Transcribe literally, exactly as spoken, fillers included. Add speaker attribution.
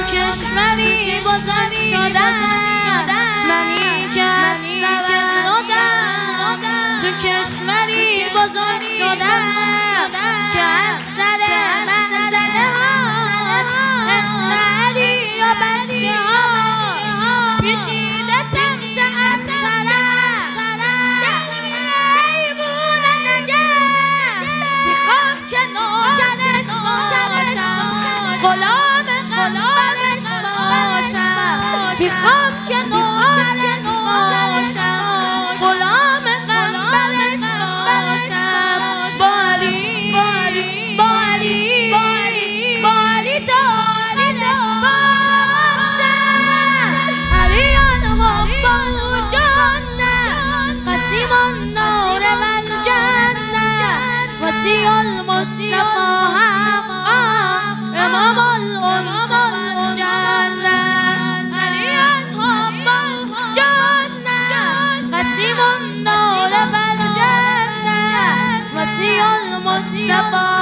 Speaker 1: کشوری بزرگ شدم، منی که از تولدم تو کشوری بزرگ شدم که از سر منزله هاش اسم علی و بچه هاش پیچیده سمت ابترم دلوی ایوون نجف. میخوام که نوکرش باشم، غلام قلبش باشم، میخوام که نوکرش باشم، غلام قلبش باشم. با علی با علی با علی تا آخرش باشم. علی الحب جنة قسیم النار والجنة وصی المصطفى حقا امام الانس والجنة. علی الحب جنة قسیم النار والجنة وصی المصطفى